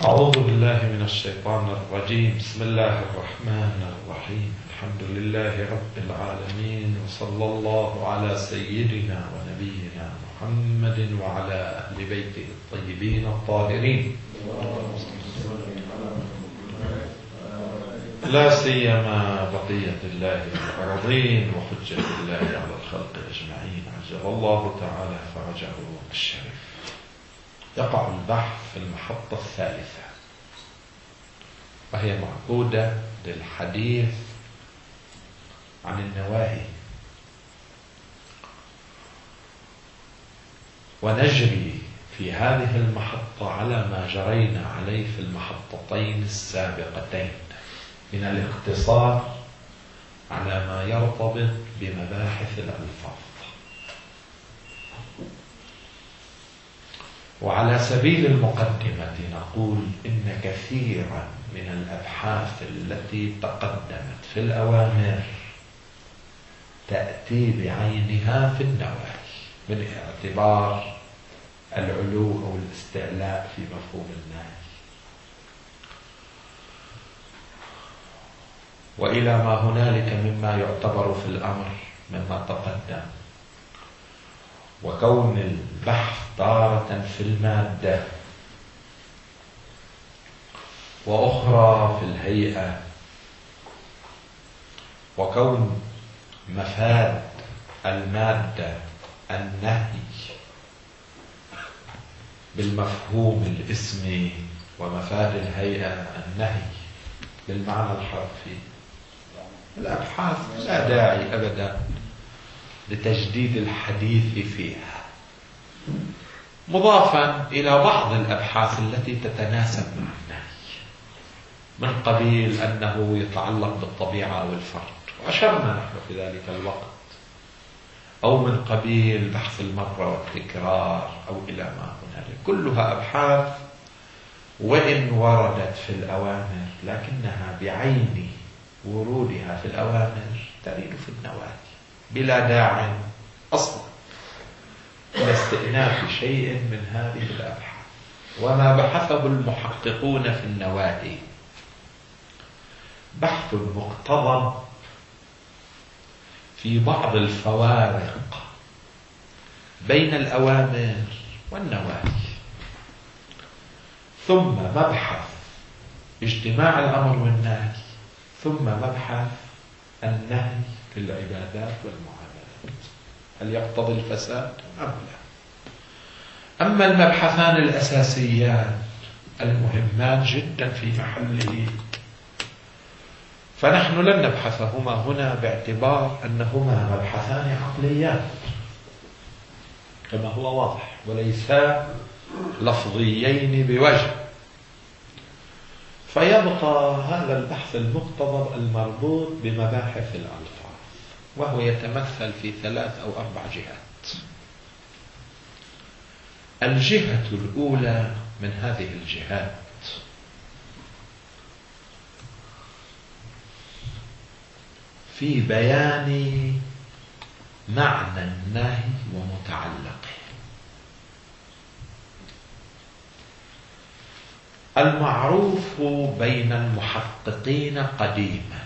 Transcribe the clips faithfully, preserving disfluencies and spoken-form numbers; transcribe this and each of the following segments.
أعوذ بالله من الشيطان الرجيم. بسم الله الرحمن الرحيم. الحمد لله رب العالمين، وصلى الله على سيدنا ونبينا محمد وعلى أهل بيته الطيبين الطاهرين، لا سيما بقية الله الأرضين وحجة الله على الخلق أجمعين، عجل الله تعالى فرجه الشريف. يقع البحث في المحطة الثالثة، وهي معقودة للحديث عن النواهي، ونجري في هذه المحطة على ما جرينا عليه في المحطتين السابقتين من الاقتصار على ما يرتبط بمباحث الألفاظ. وعلى سبيل المقدمة نقول إن كثيرا من الأبحاث التي تقدمت في الأوامر تأتي بعينها في النواهي، من اعتبار العلو أو الاستعلاء في مفهوم النهي، وإلى ما هنالك مما يعتبر في الأمر مما تقدم. وكون البحث تارة في المادة وأخرى في الهيئة، وكون مفاد المادة النهي بالمفهوم الاسمي، ومفاد الهيئة النهي بالمعنى الحرفي. الأبحاث لا داعي أبدا لتجديد الحديث فيها، مضافا إلى بعض الأبحاث التي تتناسب مع النهي، من قبيل أنه يتعلق بالطبيعة أو الفرد، وأشرنا نحن في ذلك الوقت، أو من قبيل بحث المرة والتكرار، أو إلى ما هنالك. كلها أبحاث وإن وردت في الأوامر، لكنها بعين ورودها في الأوامر ترد في النواهي، بلا داعي أصلا إلى استئناف شيء من هذه الأبحاث. وما بحثه المحققون في النواهي بحث مقتضب في بعض الفوارق بين الأوامر والنواهي، ثم مبحث اجتماع الأمر والنهي، ثم مبحث النهي في العبادات والمعاملات، هل يقتضي الفساد أم لا؟ أما المبحثان الأساسيان المهمان جدا في محله، فنحن لن نبحثهما هنا باعتبار أنهما مبحثان عقليان كما هو واضح، وليسا لفظيين بوجه. فيبقى هذا البحث المقتضب المربوط بمباحث الألفاظ، وهو يتمثل في ثلاث أو أربع جهات. الجهة الأولى من هذه الجهات في بيان معنى النهي ومتعلقه. المعروف بين المحققين قديما،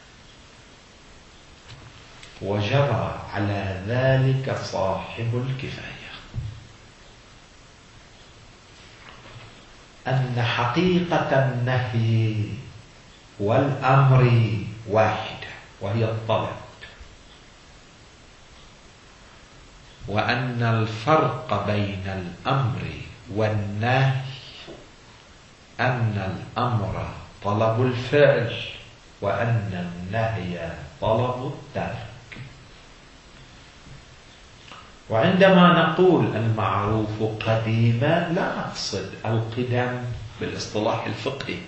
وجرى على ذلك صاحب الكفاية، أن حقيقة النهي والأمر واحدة، وهي الطلب، وأن الفرق بين الأمر والنهي أن الأمر طلب الفعل، وأن النهي طلب الترك. وعندما نقول المعروف قديما لا نقصد القدم بالاصطلاح الفقهي،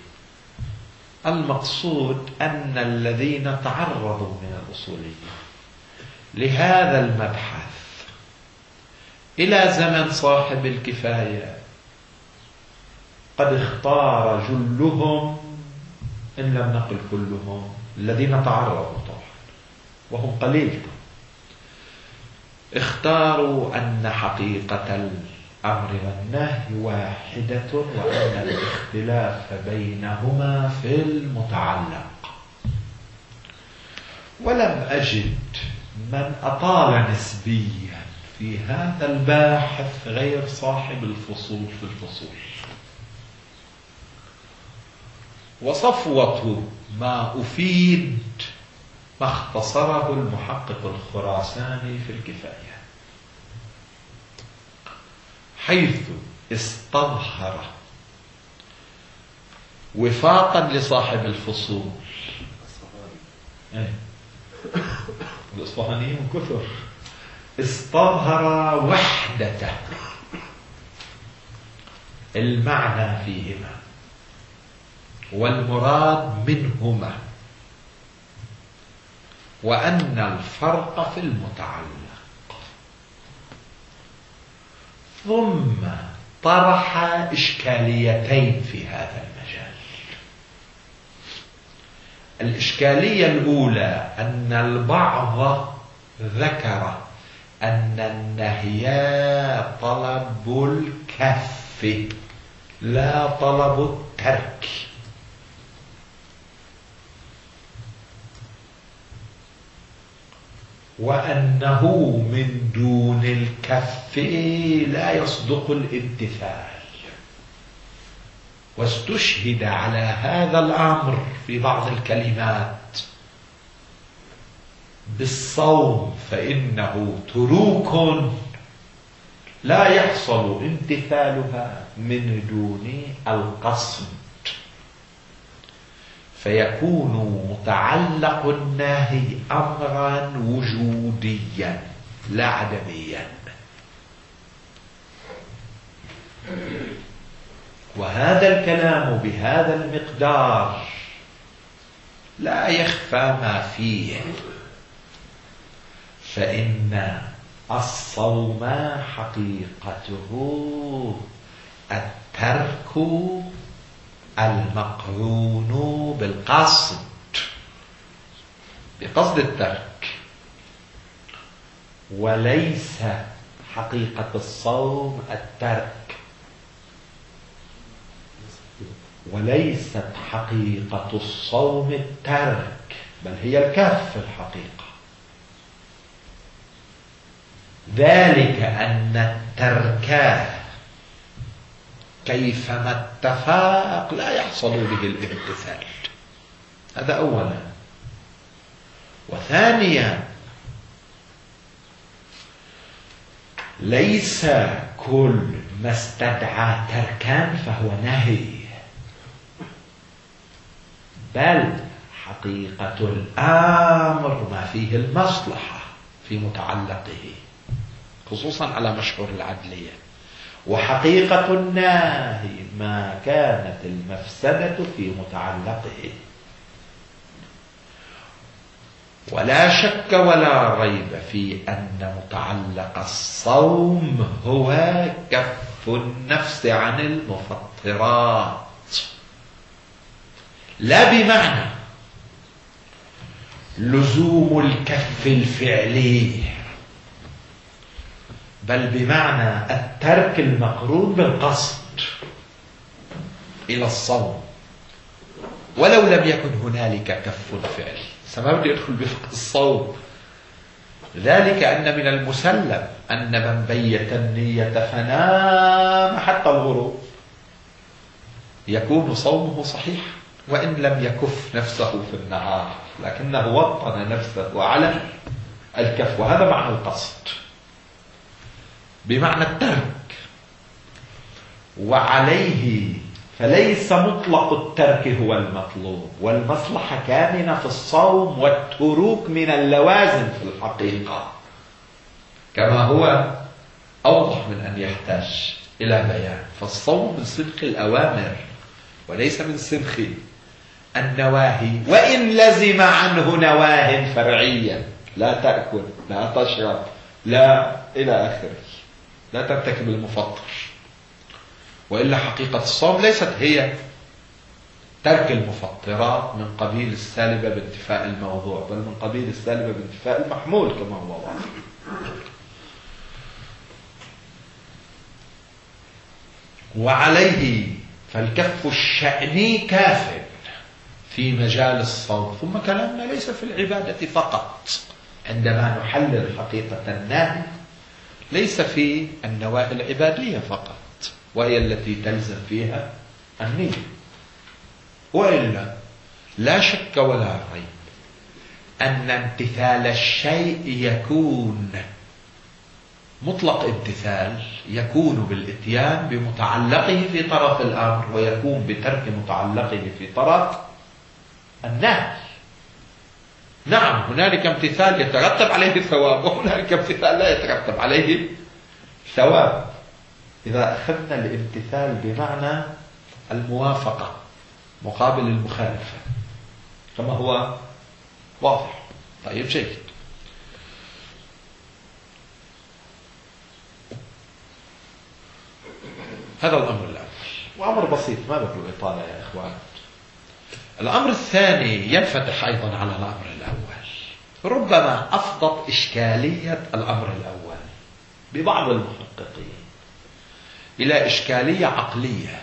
المقصود أن الذين تعرضوا من الأصوليين لهذا المبحث إلى زمن صاحب الكفاية قد اختار جلهم، إن لم نقل كلهم، الذين تعرضوا طبعا وهم قليل، اختاروا أن حقيقة الأمر والنهي واحدة، وأن الاختلاف بينهما في المتعلق. ولم أجد من أطال نسبيا في هذا الباحث غير صاحب الفصول في الفصول. وصفوة ما أفيد ما اختصره المحقق الخراساني في الكفاية، حيث استظهر وفاقا لصاحب الفصول. الإصفهانيين كثر. استظهر وحدة المعنى فيهما والمراد منهما، وأن الفرق في المتعلق. ثم طرح إشكاليتين في هذا المجال. الإشكالية الأولى أن البعض ذكر أن النهي طلب الكف لا طلب الترك، وأنه من دون الكف لا يصدق الامتثال. واستشهد على هذا الأمر في بعض الكلمات بالصوم، فإنه تروك لا يحصل امتثالها من دون القصد، فيكون متعلق النهي أمرا وجوديا لا عدميا. وهذا الكلام بهذا المقدار لا يخفى ما فيه، فإن الصوم حقيقته الترك المقرون بالقصد، بقصد الترك، وليس حقيقة الصوم الترك، وليست حقيقة الصوم الترك، بل هي الكف الحقيقة. ذلك أن الترك كيفما اتفاق لا يحصل به الامتثال. هذا أولا. وثانيا ليس كل ما استدعى تركا فهو نهي، بل حقيقة الأمر ما فيه المصلحة في متعلقه، خصوصا على مشهور العدلية. وحقيقة النهي ما كانت المفسدة في متعلقه. ولا شك ولا ريب في أن متعلق الصوم هو كف النفس عن المفطرات، لا بمعنى لزوم الكف الفعلي، بل بمعنى الترك المقرون بالقصد إلى الصوم، ولو لم يكن هنالك كف فعلي. سما بدي أدخل بفقه الصوم. ذلك أن من المسلم أن من بيت النية فنام حتى الغروب يكون صومه صحيح، وإن لم يكف نفسه في النهار، لكنه وطن نفسه على الكف، وهذا معنى القصد بمعنى الترك. وعليه فليس مطلق الترك هو المطلوب، والمصلحة كامنة في الصوم، والتروك من اللوازم في الحقيقة، كما هو أوضح من أن يحتاج إلى بيان. فالصوم من سنخ الأوامر وليس من سنخ النواهي، وإن لزم عنه نواه فرعيا، لا تأكل، لا تشرب، لا إلى آخره، لا ترتكب المفطر. وإلا حقيقة الصوم ليست هي ترك المفطرات من قبيل السالبة بانتفاء الموضوع، بل من قبيل السالبة بانتفاء المحمول كما هو واضح. وعليه فالكف الشأني كاف في مجال الصوم. ثم كلامنا ليس في العبادة فقط، عندما نحلل حقيقة النهي ليس في النواهي العبادية فقط وهي التي تلزم فيها النية، وإلا لا شك ولا ريب أن امتثال الشيء يكون مطلق امتثال، يكون بالإتيان بمتعلقه في طرف الأمر، ويكون بترك متعلقه في طرف النهي. نعم، هنالك امتثال يترتب عليه ثواب، وهنالك امتثال لا يترتب عليه ثواب. إذا أخذنا الامتثال بمعنى الموافقة مقابل المخالفة كما هو واضح. طيب جيد. هذا الأمر الأول، وأمر بسيط ما بده إطالة يا إخوان. الأمر الثاني ينفتح أيضا على الأمر الأول، ربما أفضت إشكالية الأمر الأول ببعض المحققين إلى إشكالية عقلية،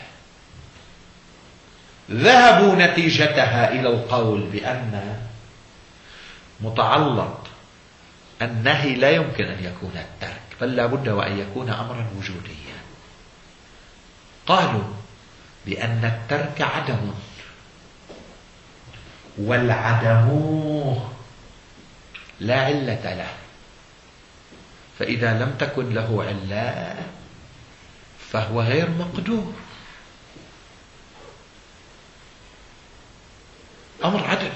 ذهبوا نتيجتها إلى القول بأن متعلق النهي لا يمكن أن يكون الترك، بل لا بد وأن يكون أمرا وجوديا. قالوا بأن الترك عدم، والعدم لا علة له، فإذا لم تكن له علة فهو غير مقدور، أمر عدمي.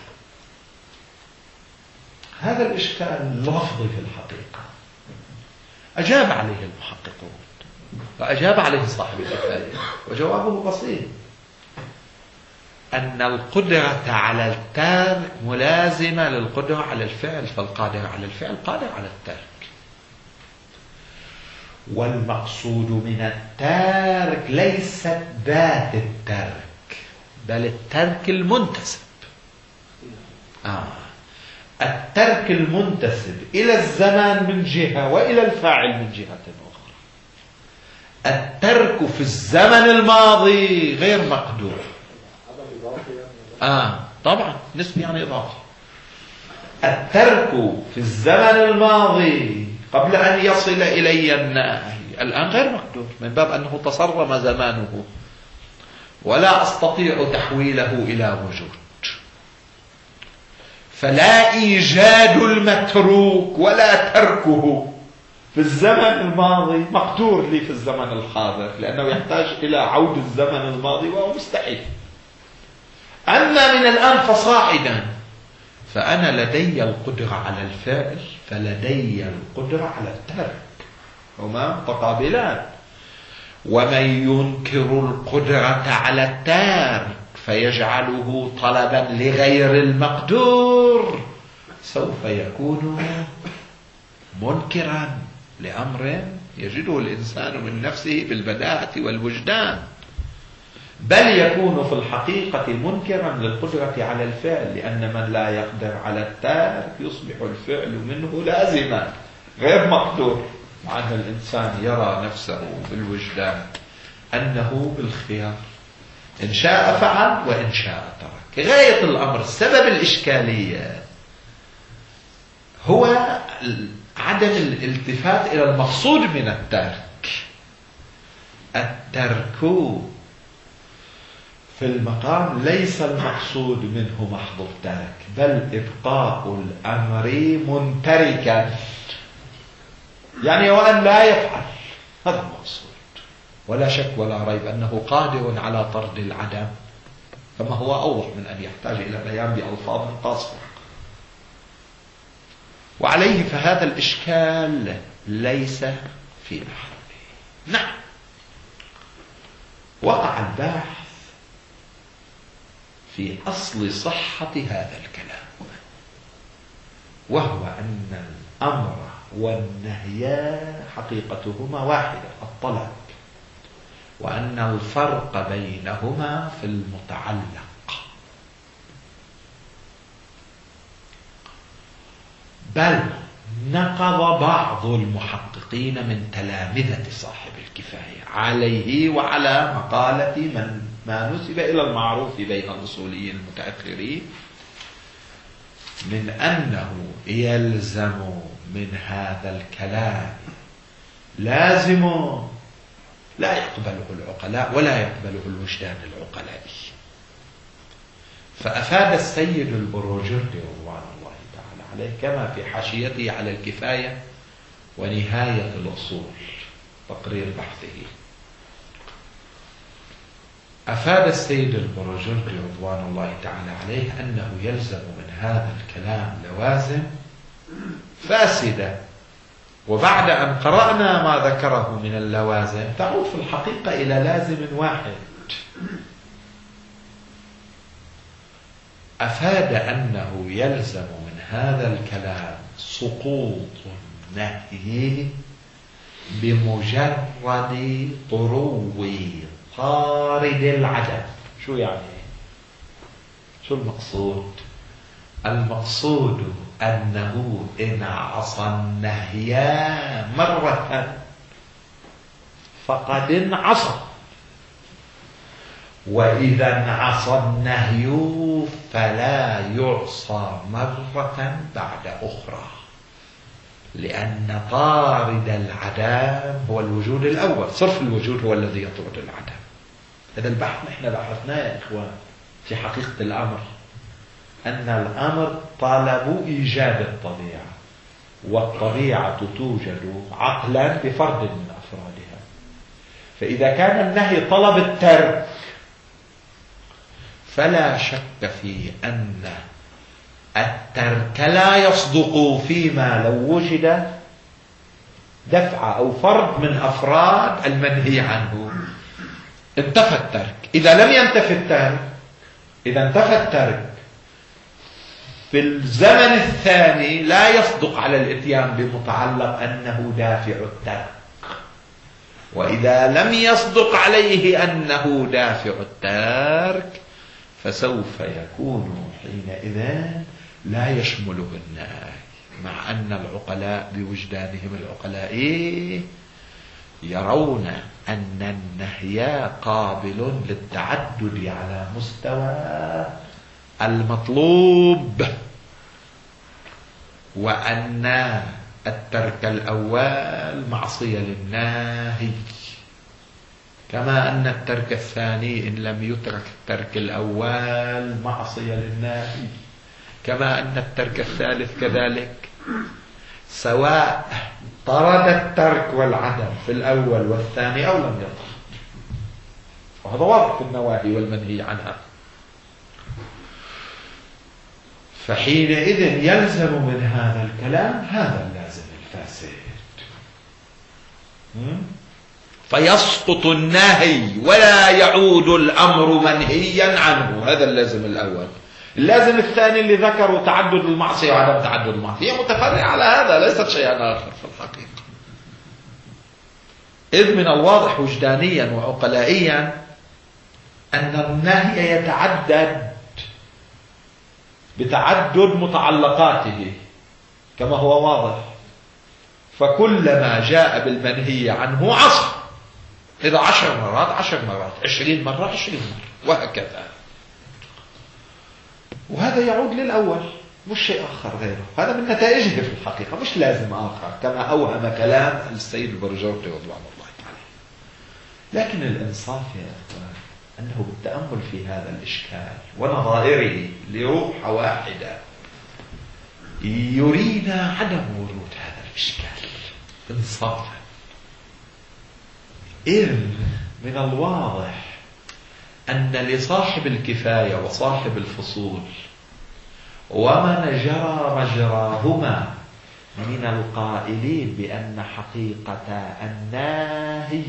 هذا الإشكال لفظي في الحقيقة أجاب عليه المحققون، وأجاب عليه صاحب الكفاية، وجوابه بسيط: أن القدرة على الترك ملازمة للقدرة على الفعل، فالقادر على الفعل قادر على الترك. والمقصود من الترك ليست ذات الترك، بل الترك المنتسب. آه. الترك المنتسب إلى الزمان من جهة وإلى الفاعل من جهة أخرى. الترك في الزمن الماضي غير مقدور. آه طبعا نسبي يعني إضافي. الترك في الزمن الماضي قبل أن يصل إلي النهي الآن غير مقدور، من باب أنه تصرم زمانه ولا أستطيع تحويله إلى وجود. فلا إيجاد المتروك ولا تركه في الزمن الماضي مقدور لي في الزمن الحاضر، لأنه يحتاج إلى عود الزمن الماضي وهو مستحيل. أما من الآن فصاعدا فأنا لدي القدرة على الفعل، فلدي القدرة على الترك، هما متقابلان. ومن ينكر القدرة على الترك فيجعله طلبا لغير المقدور سوف يكون منكرا لأمر يجده الإنسان من نفسه بالبداءة والوجدان، بل يكون في الحقيقة منكرا للقدرة على الفعل، لأن من لا يقدر على الترك يصبح الفعل منه لازما غير مقدور، مع أن الإنسان يرى نفسه بالوجدان أنه بالخيار، إن شاء فعل وإن شاء ترك. غاية الأمر سبب الإشكالية هو عدم الالتفات إلى المقصود من الترك. الترك في المقام ليس المقصود منه محض الترك، بل إبقاء الأمر منتركا، يعني وأن لا يفعل، هذا المقصود. ولا شك ولا ريب أنه قادر على طرد العدم، فما هو أوضح من أن يحتاج إلى بيان بألفاظ قاصرة. وعليه فهذا الإشكال ليس في محله. نعم، وقع الباحث في أصل صحة هذا الكلام، وهو أن الأمر والنهي حقيقتهما واحدة، الطلب، وأن الفرق بينهما في المتعلق. بل نقض بعض المحققين من تلامذة صاحب الكفاية عليه وعلى مقالة من ما نسب إلى المعروف بين الأصوليين المتأخرين من أنه يلزم من هذا الكلام لازم لا يقبله العقلاء ولا يقبله الوجدان العقلائي. فأفاد السيد البروجردي رضوان الله تعالى عليه كما في حاشيته على الكفاية ونهاية الأصول تقرير بحثه، أفاد السيد البروجردي رضوان الله تعالى عليه أنه يلزم من هذا الكلام لوازم فاسدة، وبعد أن قرأنا ما ذكره من اللوازم تعود في الحقيقة إلى لازم واحد. أفاد أنه يلزم من هذا الكلام سقوط النهي بمجرد طرو طارد العدم. شو يعني؟ شو المقصود؟ المقصود أنه إن عصى النهي مرة فقد انعصى، وإذا انعصى النهي فلا يعصى مرة بعد أخرى، لأن طارد العدم هو الوجود الأول. صرف الوجود هو الذي يطرد العدم. هذا البحث نحن بحثناه يا إخوان في حقيقة الأمر، أن الأمر طلب إيجاد الطبيعة، والطبيعة توجد عقلا بفرد من أفرادها. فإذا كان النهي طلب الترك فلا شك في أن الترك لا يصدق فيما لو وجد دفع أو فرد من أفراد المنهي عنه. انتفى الترك. إذا لم ينتفي الترك، إذا انتفى الترك في الزمن الثاني لا يصدق على الإتيان بمتعلق أنه دافع الترك، وإذا لم يصدق عليه أنه دافع الترك فسوف يكون حينئذ لا يشمله النهي، مع أن العقلاء بوجدانهم العقلائي يرون أن النهي قابل للتعدد على مستوى المطلوب، وأن الترك الأول معصية للناهي، كما أن الترك الثاني إن لم يترك الترك الأول معصية للناهي، كما أن الترك الثالث كذلك، سواء طرد الترك والعدم في الأول والثاني أو لم يطرد. وهذا واضح في النواهي والمنهي عنها. فحينئذ يلزم من هذا الكلام هذا اللازم الفاسد، فيسقط النهي ولا يعود الأمر منهيا عنه. هذا اللازم الأول. اللازم الثاني اللي ذكره تعدد المعصية وعدم تعدد المعصية هي متفرعة على هذا، ليست شيئا آخر في الحقيقة. إذ من الواضح وجدانيا وعقلائيا أن النهي يتعدد بتعدد متعلقاته كما هو واضح، فكلما جاء بالمنهي عنه عصى. إذا عشر مرات عشر مرات، عشرين مرة عشرين مرة، وهكذا. وهذا يعود للأول مش شيء آخر غيره. هذا من نتائجه في الحقيقة، مش لازم آخر كما أوهم كلام السيد البرجردي رضوان الله تعالى. لكن الإنصاف يا أخوان أنه بالتأمل في هذا الإشكال ونظائره لروح واحدة يرينا عدم وجود هذا الإشكال إنصافا. إذ من الواضح أن لصاحب الكفاية وصاحب الفصول ومن جرى مجراهما من القائلين بأن حقيقة الناهي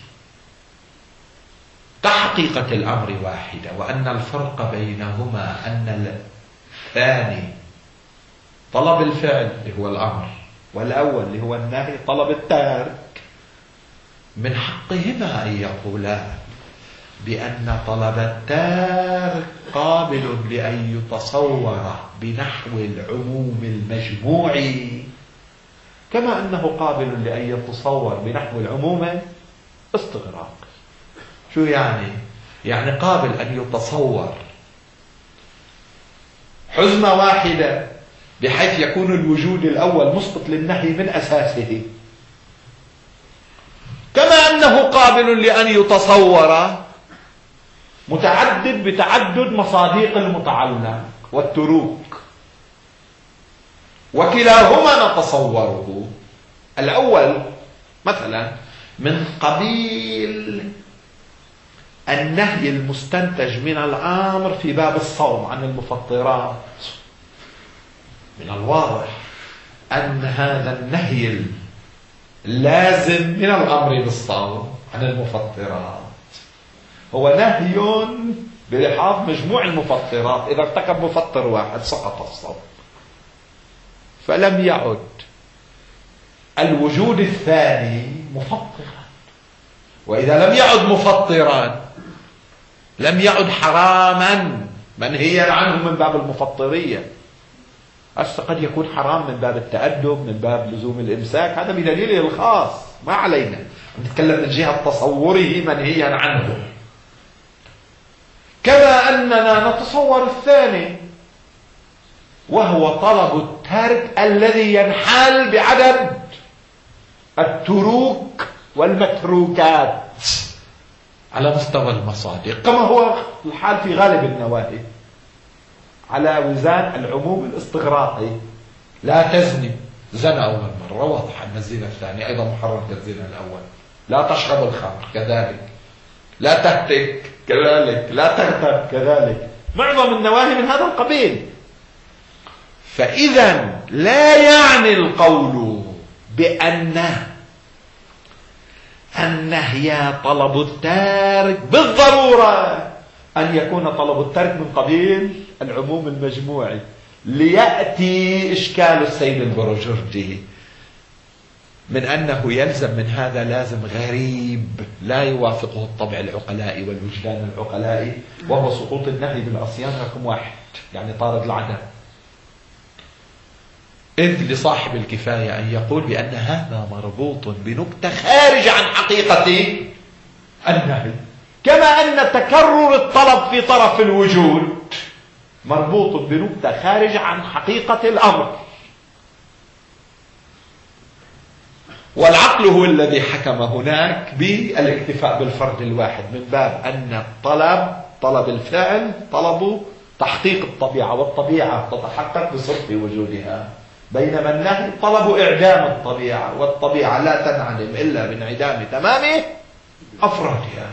كحقيقة الأمر واحدة، وأن الفرق بينهما أن الثاني طلب الفعل اللي هو الأمر، والأول اللي هو النهي طلب الترك، من حقهما أن يقولا بأن طلب الترك قابل لأن يتصور بنحو العموم المجموعي كما أنه قابل لأن يتصور بنحو العموم استغراق. شو يعني؟ يعني قابل أن يتصور حزمة واحدة بحيث يكون الوجود الأول مسقط للنهي من أساسه، كما أنه قابل لأن يتصور متعدد بتعدد مصاديق المتعلق والتروك، وكلاهما نتصوره. الأول مثلا من قبيل النهي المستنتج من الأمر في باب الصوم عن المفطرات. من الواضح أن هذا النهي اللازم من الأمر بالصوم عن المفطرات هو نهي بلحاظ مجموع المفطرات. إذا ارتكب مفطر واحد سقط الصوم، فلم يعد الوجود الثاني مفطرا، وإذا لم يعد مفطرا لم يعد حراما منهيا عنه من باب المفطرية. هسه قد يكون حرام من باب التأدب، من باب لزوم الإمساك، هذا بدليله الخاص ما علينا، نتكلم من جهة تصوره منهيا عنه. كما أننا نتصور الثاني وهو طلب الترك الذي ينحل بعدد التروك والمتروكات على مستوى المصادق، كما هو الحال في غالب النواهي على وزان العموم الاستغراقي. لا تزني، زنا أول مرة، واضح أن الزنا الثاني أيضا محرم كالزنا الأول. لا تشرب الخمر كذلك، لا تهتك كذلك، لا تغتب كذلك، معظم النواهي من هذا القبيل. فإذا لا يعني القول بأن النهي طلب الترك بالضرورة أن يكون طلب الترك من قبيل العموم المجموعي، ليأتي إشكال السيد البرجردي من أنه يلزم من هذا لازم غريب لا يوافقه الطبع العقلائي والوجدان العقلائي، وهو سقوط النهي بالعصيان رقم واحد، يعني طارد العدم. إذ لصاحب الكفاية أن يقول بأن هذا مربوط بنكتة خارج عن حقيقة النهي، كما أن تكرر الطلب في طرف الوجود مربوط بنكتة خارج عن حقيقة الأمر. والعقل هو الذي حكم هناك بالاكتفاء بالفرد الواحد من باب أن الطلب طلب الفعل طلب تحقيق الطبيعة، والطبيعة تتحقق بصرف وجودها، بينما النهي طلب إعدام الطبيعة، والطبيعة لا تنعدم إلا بانعدام تمام أفرادها.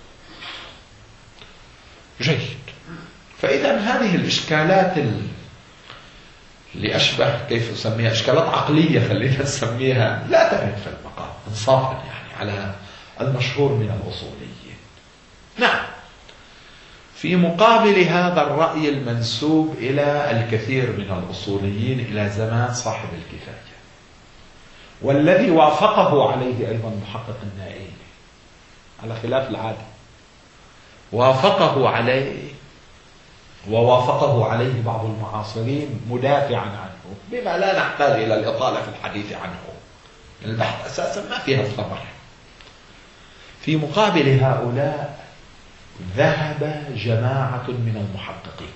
جيد. فإذا هذه الإشكالات اللي أشبه كيف أسميها إشكالات عقلية خلينا نسميها لا ترد في المقام إنصافا يعني على المشهور من الأصوليين. نعم، في مقابل هذا الرأي المنسوب إلى الكثير من الأصوليين إلى زمان صاحب الكفاية، والذي وافقه عليه أيضا محقق النائين على خلاف العادة، وافقه عليه ووافقه عليه بعض المعاصرين مدافعا عنه بما لا نحتاج إلى الإطالة في الحديث عنه، البحث أساسا ما فيها الثمر. في مقابل هؤلاء ذهب جماعة من المحققين،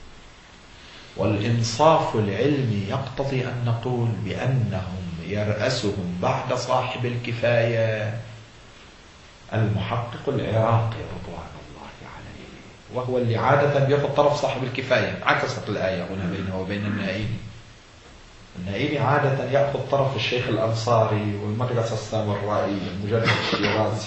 والإنصاف العلمي يقتضي أن نقول بأنهم يرأسهم بعد صاحب الكفاية المحقق العراقي رضوان الله عليه، وهو اللي عادة يأخذ طرف صاحب الكفاية. عكست الآية هنا بينه وبين النائيني. النائيني عادة يأخذ طرف الشيخ الأنصاري والمدرسة السامرائي المجدد الشيرازي.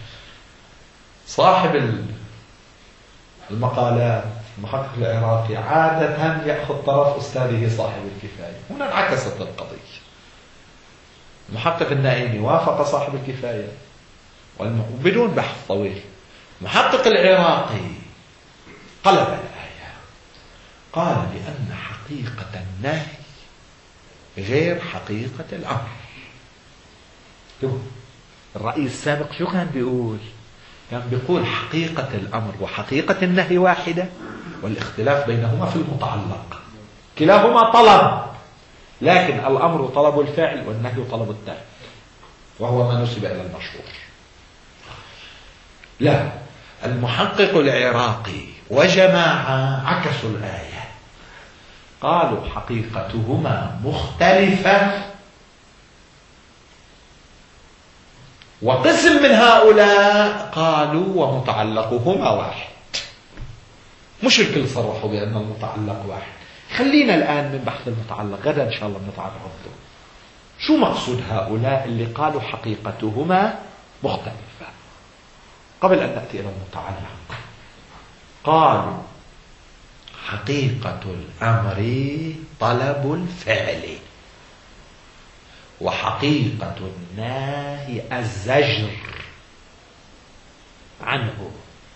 صاحب المقالات المحقق العراقي عادة يأخذ طرف أستاذه صاحب الكفاية. هنا انعكست القضية. المحقق النائيني وافق صاحب الكفاية وبدون بحث طويل. المحقق العراقي قلب الآية، قال بأن حقيقة النهي غير حقيقة الأمر. الرأي السابق شو كان بيقول؟ كان بيقول حقيقة الأمر وحقيقة النهي واحدة، والاختلاف بينهما في المتعلق. كلاهما طلب، لكن الأمر طلب الفعل والنهي طلب الترك، وهو ما نسب إلى المشهور. لا، المحقق العراقي وجماعة عكسوا الآية، قالوا حقيقتهما مختلفة، وقسم من هؤلاء قالوا ومتعلقهما واحد. مش الكل صرحوا بأن المتعلق واحد. خلينا الآن من بحث المتعلق، غدا إن شاء الله بنتعرض له. شو مقصود هؤلاء اللي قالوا حقيقتهما مختلفة؟ قبل أن نأتي إلى المتعلق، قالوا حقيقة الأمر طلب الفعل، وحقيقة النهي الزجر عنه.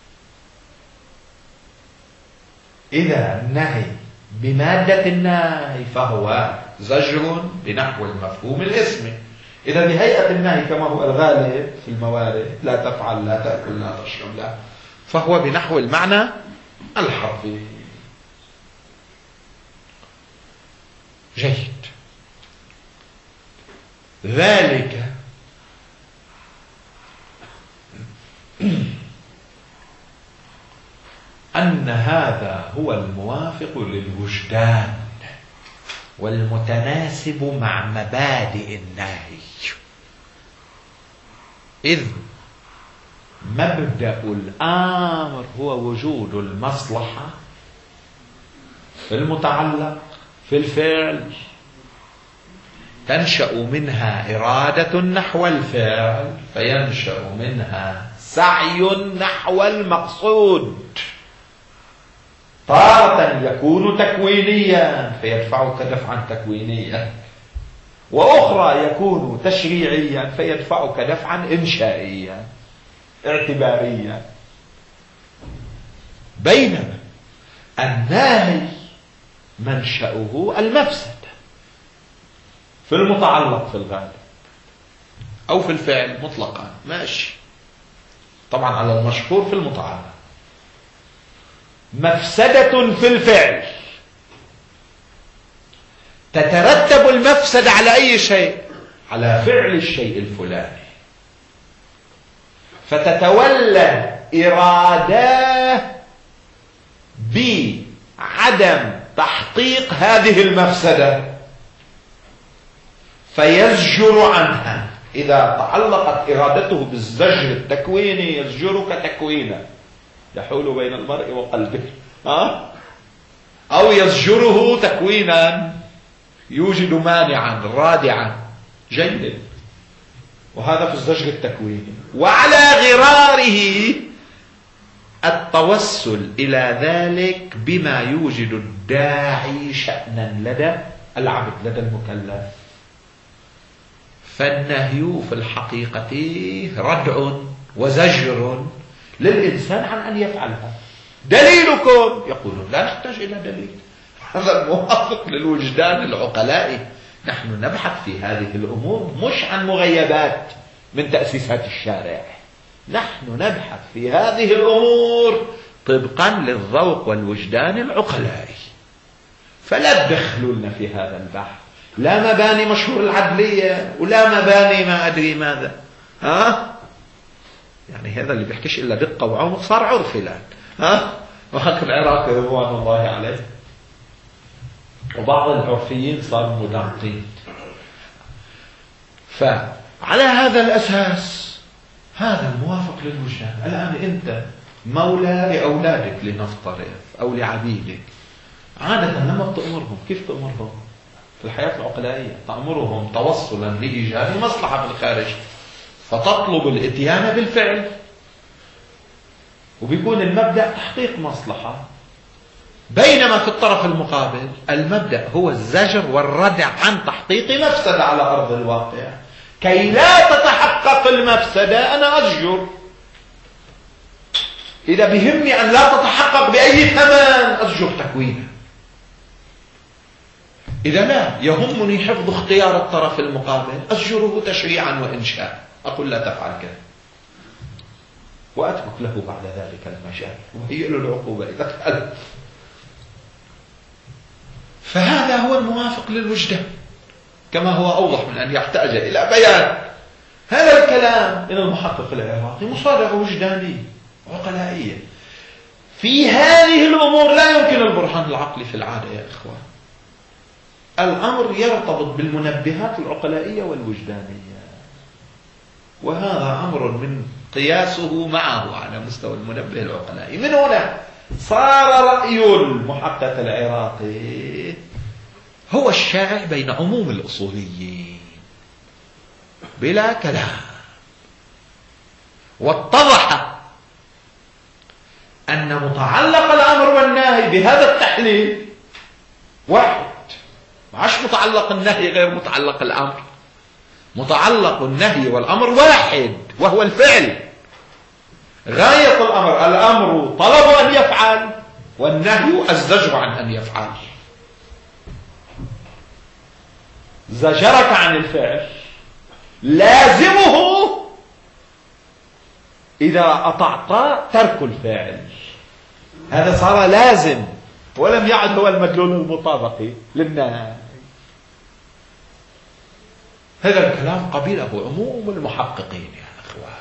إذا النهي بمادة النهي فهو زجر بنحو المفهوم الاسمي، إذا بهيئة النهي كما هو الغالب في الموارد، لا تفعل، لا تأكل، لا تشرب، لا، فهو بنحو المعنى الحرفي. جيد. ذلك أن هذا هو الموافق للوجدان والمتناسب مع مبادئ النهي، إذ مبدأ الأمر هو وجود المصلحة في المتعلق في الفعل، تنشأ منها إرادة نحو الفعل، فينشأ منها سعي نحو المقصود، تارة يكون تكوينيا فيدفعك دفعا تكوينيا، وأخرى يكون تشريعيا فيدفعك دفعا إنشائيا اعتباريا. بينما النهي منشأه المفسدة في المتعلق في الغالب أو في الفعل مطلقا، ماشي، طبعا على المشهور في المتعلق. مفسدة في الفعل، تترتب المفسدة على أي شيء؟ على فعل الشيء الفلاني، فتتولد إرادة بعدم تحقيق هذه المفسدة فيزجر عنها. إذا تعلقت إرادته بالزجر التكويني يزجرك تكوينا يحول بين المرء وقلبه، ها؟ أو يزجره تكوينا يوجد مانعا رادعا. جيد. وهذا في الزجر التكويني. وعلى غراره التوسل إلى ذلك بما يوجد الداعي شأنا لدى العبد، لدى المكلف. فالنهي في الحقيقة ردع وزجر للإنسان عن أن يفعلها. دليلكم؟ يقولون لا نحتاج إلى دليل، هذا موافق للوجدان العقلائي. نحن نبحث في هذه الأمور مش عن مغيبات من تأسيسات الشارع، نحن نبحث في هذه الأمور طبقا للذوق والوجدان العقلائي. فلا تدخلوا لنا في هذا البحث، لا مباني مشهور العدلية ولا مباني ما أدري ماذا، ها؟ يعني هذا اللي بيحكيش إلا دقة وعمق صار عرفي الآن، ها؟ وهك العراقي رضوان الله عليه وبعض العرفيين صاروا مدعطين. فعلى هذا الأساس هذا الموافق للوجدان. الآن أنت مولى لأولادك لنفترض أو لعبيدك، عادة لما بتأمرهم كيف تأمرهم؟ في الحياة العقلائية تأمرهم توصلا لإيجاد مصلحة من الخارج، فتطلب الاتيان بالفعل، وبيكون المبدأ تحقيق مصلحة. بينما في الطرف المقابل المبدأ هو الزجر والردع عن تحقيق مفسدة على أرض الواقع. كي لا تتحقق المفسدة أنا أزجر، إذا بهمني أن لا تتحقق بأي ثمن أزجر تكوينا. إذا لا يهمني حفظ اختيار الطرف المقابل أزجره تشريعا وإنشاء، أقول لا تفعل كذا وأترك له بعد ذلك المجال وهي له العقوبة إذا تألف. فهذا هو الموافق للوجدان. كما هو أوضح من أن يحتاج إلى بيان. هذا الكلام من المحقق العراقي مصادقة وجدانية عقلائية. في هذه الأمور لا يمكن البرهان العقلي في العادة يا إخوان. الأمر يرتبط بالمنبهات العقلائية والوجدانية، وهذا أمر من قياسه معه على مستوى المنبه العقلائي. من هنا صار رأي المحقق العراقي هو الشائع بين عموم الأصوليين بلا كلام، واتضح أن متعلق الأمر والنهي بهذا التحليل واحد. معش متعلق النهي غير متعلق الأمر، متعلق النهي والأمر واحد وهو الفعل. غاية الأمر الأمر طلب أن يفعل، والنهي الزجر عن أن يفعل. زجرك عن الفعل، لازمه إذا أطعت ترك الفعل، هذا صار لازم ولم يعد هو المدلول المطابق للنهي. هذا الكلام قبيله عموم المحققين يا أخوان،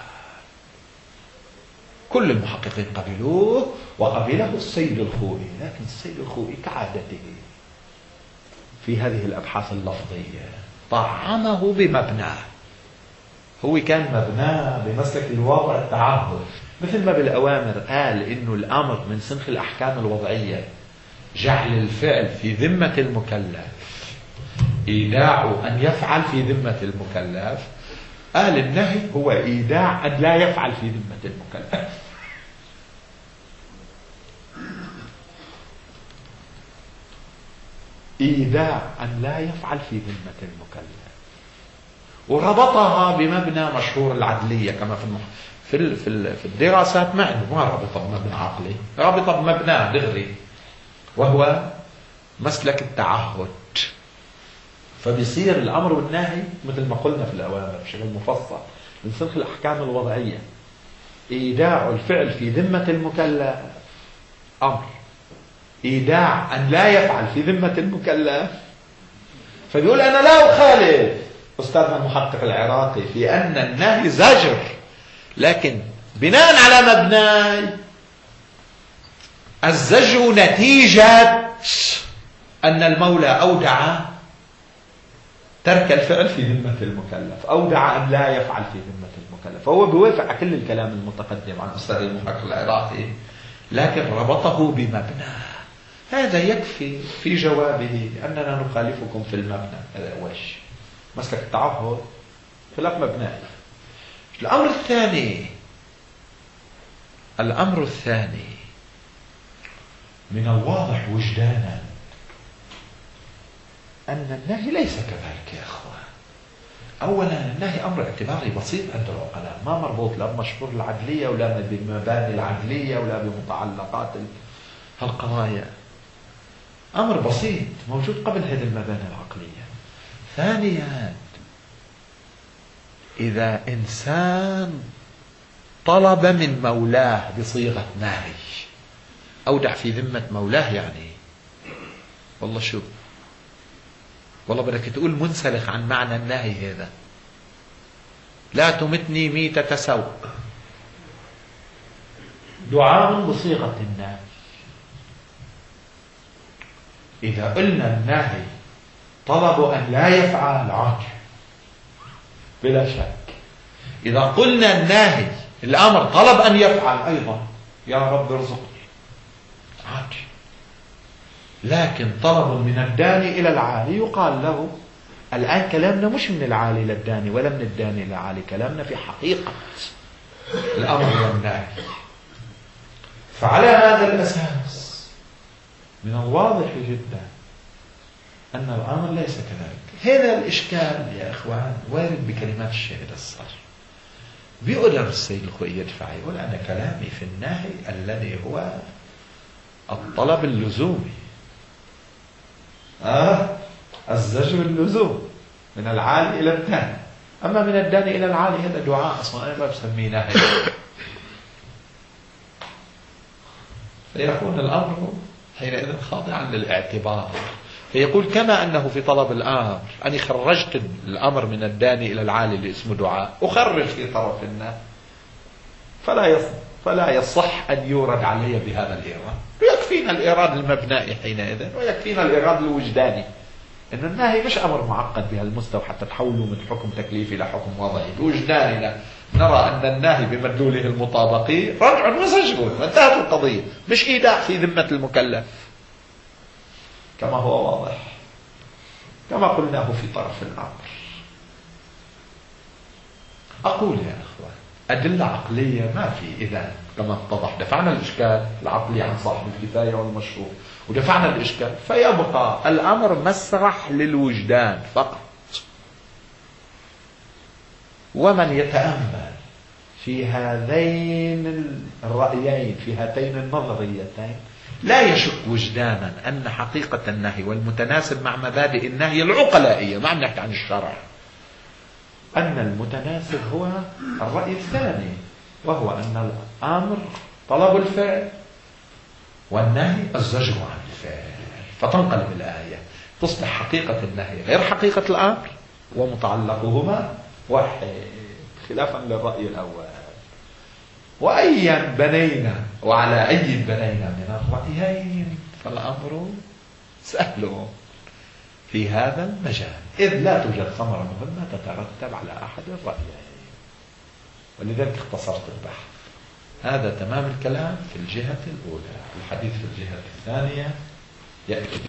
كل المحققين قبلوه، وقبله السيد الخوئي. لكن السيد الخوئي كعادته في هذه الأبحاث اللفظية طعمه بمبناه. هو كان مبناه بمسلك الواقع التعهد، مثل ما بالأوامر قال إنه الأمر من سنخ الأحكام الوضعية جعل الفعل في ذمة المكلف، إيداع أن يفعل في ذمة المكلف. قال النهي هو إيداع أن لا يفعل في ذمة المكلف. إيداع أن لا يفعل في ذمة المكلف، وربطها بمبنى مشهور العدلية كما في في في الدراسات. ما عنده ما ربطها بمبنى عقلي، ربطها بمبنى دغري وهو مسلك التعهد. فبيصير الأمر والنهي مثل ما قلنا في الأوامر بشكل مفصل من سنخ الأحكام الوضعية، إيداع الفعل في ذمة المكلف أمر، إيداع أن لا يفعل في ذمة المكلف. فبيقول أنا لا أخالف أستاذنا المحقق العراقي في أن النهي زجر، لكن بناء على مبناي الزجر نتيجة أن المولى أودع ترك الفعل في ذمة المكلف، أودع أن لا يفعل في ذمة المكلف. فهو بيوافق على كل الكلام المتقدم عن أستاذ المحقق العراقي، لكن ربطه بمبنى. هذا يكفي في جوابه أننا نخالفكم في المبنى. هذا وش مسلك التعهد خلاف مبنى. الأمر الثاني الأمر الثاني من الواضح وجدانا أن النهي ليس كذلك يا أخوان. أولا النهي أمر اعتباري بسيط عند العقلاء، ما مربوط لا بمشهور العدلية ولا بمباني العدلية ولا بمتعلقات القضايا. أمر بسيط موجود قبل هذه المباني العقلية. ثانيا إذا إنسان طلب من مولاه بصيغة نهي، أودع في ذمة مولاه، يعني والله شو والله بدك تقول منسلخ عن معنى النهي هذا، لا تمتني ميتة سوء، دعاء بصيغة النهي. إذا قلنا النهي طلب أن لا يفعل عاجل بلا شك، إذا قلنا النهي الأمر طلب أن يفعل أيضا يا رب ارزقني عاجل، لكن طلب من الداني إلى العالي يقال له الآن كلامنا مش من العالي للداني ولا من الداني للعالي، كلامنا في حقيقة الأمر والنهي. فعلى هذا الأساس من الواضح جدا أن الأمر ليس كذلك. هذا الإشكال يا إخوان وارد بكلمات الشاهد الصالح. بيقدر السيد الخوئي يدفع يقول أنا كلامي في النهي الذي هو الطلب اللزومي، آه الزجر اللزوم من العالي إلى الداني، أما من الداني إلى العالي هذا دعاء أصلا أنا ما بسميه نهي. فيكون الأمر حينئذ خاضعا للاعتبار. فيقول كما أنه في طلب الأمر أني خرجت الأمر من الداني إلى العالي اللي اسمه دعاء، أخرج في طرف النهي، فلا يصح فلا يصح أن يورد علي بهذا الإيراد. ويكفينا الإيراد المبنائي حينئذ، ويكفينا الإيراد الوجداني، إن النهي مش أمر معقد بهالمستوى حتى تحوله من حكم تكليفي إلى حكم وضعي. بوجداننا نرى أن النهي بمدلوله المطابقي ردع وزجر، وانتهت القضية، مش إيداع في ذمة المكلف كما هو واضح، كما قلناه في طرف الأمر. أقول يا أخوان أدلة عقلية ما في، إذا كما اتضح دفعنا الإشكال العقلي عن صاحب الكفاية والمشروع، ودفعنا الإشكال، فيبقى الأمر مسرح للوجدان فقط. ومن يتأمل في هذين الرأيين، في هاتين النظريتين، لا يشك وجدانا أن حقيقة النهي والمتناسب مع مبادئ النهي العقلائية، ما عم نحكي عن الشرع، أن المتناسب هو الرأي الثاني، وهو أن الأمر طلب الفعل والنهي الزجر عن الفعل. فتنقلب الآية، تصبح حقيقة النهي غير حقيقة الأمر، ومتعلقهما واحد، خلافا للرأي الأول. وأيا بنينا وعلى أي بنينا من الرأيين فالأمر سهل في هذا المجال، إذ لا توجد ثمرة مهمة تترتب على أحد الرأيين، ولذلك اختصرت البحث. هذا تمام الكلام في الجهة الأولى. الحديث في الجهة الثانية يأتي